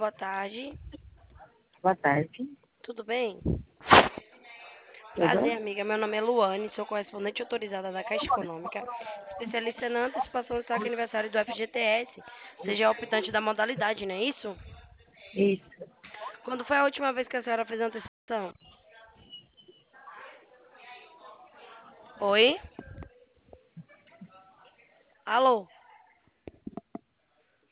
boa tarde. Boa tarde. Tudo bem? Prazer, Tudo? amiga. Meu nome é Luane, sou correspondente autorizada da Caixa Econômica, especialista na antecipação do saque aniversário do FGTS. Seja optante da modalidade, não é isso? Isso. Quando foi a última vez que a senhora fez a antecipação? Oi? Alô?